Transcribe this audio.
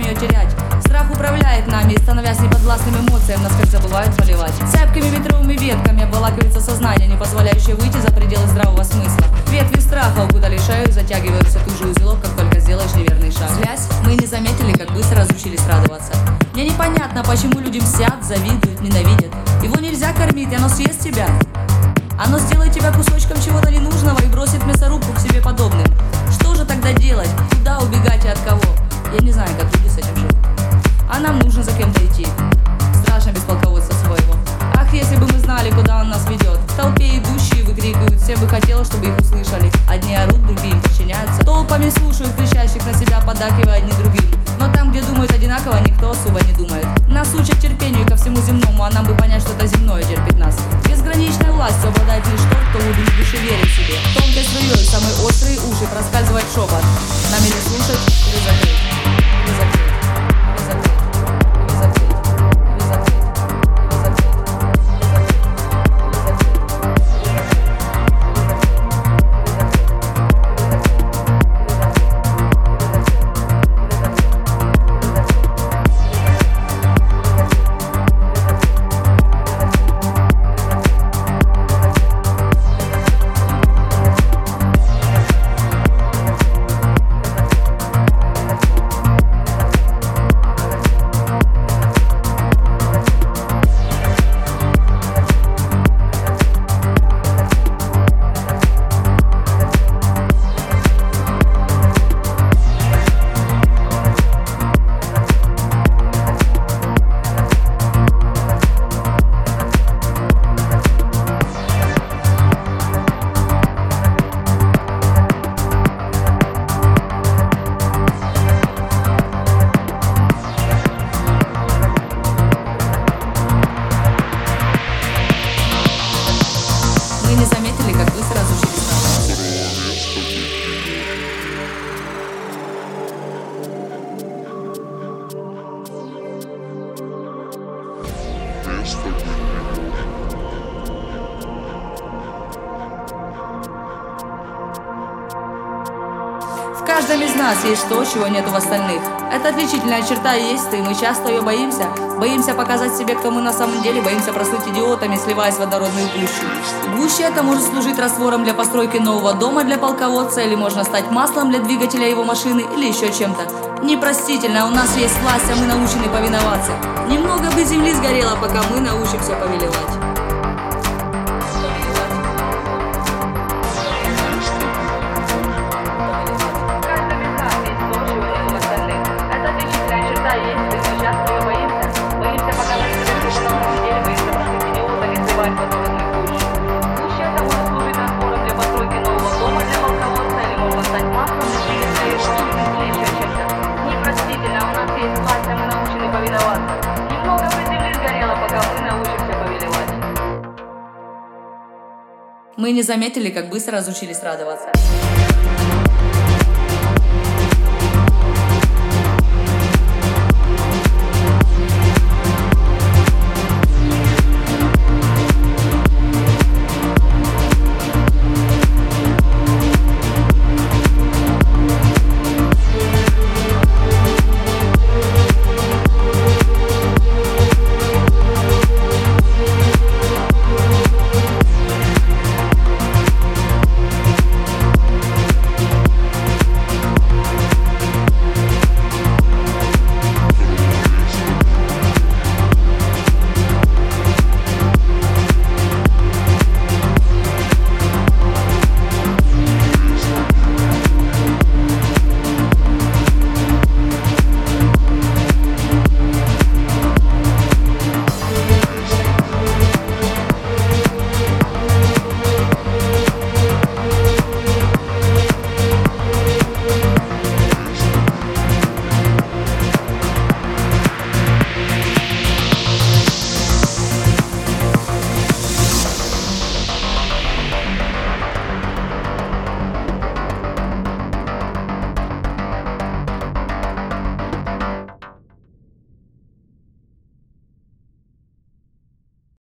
ее терять. Страх управляет нами, и, становясь неподвластным эмоциям, нас как забывают поливать. Цепкими ветровыми ветками обволакивается сознание, не позволяющее выйти за пределы здравого смысла. Ветви страха укутали шею и затягивают все ту же узелок, как только сделаешь неверный шаг. Злясь, мы не заметили, как быстро разучились радоваться. Мне непонятно, почему люди мстят, завидуют, ненавидят. Его нельзя кормить, оно съест тебя. Оно сделает тебя кусочком чего-то ненужного и бросит в мясорубку к себе подобным. Что же тогда делать? Куда убегать и от кого? Я не знаю, как люди с этим живут. А нам нужно за кем-то идти. Страшно без полководца своего. Ах, если бы мы знали, куда он нас ведет. В толпе идущие выкрикивают, все бы хотелось, чтобы их услышали. Одни орут, другие им подчиняются. Толпами слушают кричащих на себя, поддакивая одни другим. Но там, где думают одинаково, никто особо не думает. Нас учат терпению ко всему земному, а нам бы понять, что это земное терпит нас. Безграничной властью обладает лишь тот, кто в глубине души верит себе. Тонкой струей, самые острые уши проскальзывает шепот. Нам или слушать, или закрыть. Или закрыть. Или закрыть. Или закрыть. Или закрыть. Или закрыть. Мы не заметили, как быстро разучились В каждом из нас есть то, чего нет в остальных. Это отличительная черта есть, и мы часто ее боимся. Боимся показать себе, кто мы на самом деле, боимся прослыть идиотами, сливаясь в водородную гущу. Гуща это может служить раствором для постройки нового дома для полководца, или можно стать маслом для двигателя его машины, или еще чем-то. Непростительно, у нас есть власть, а мы научены повиноваться. Немного бы земли сгорело, пока мы научимся повелевать. Мы не заметили, как быстро разучились радоваться.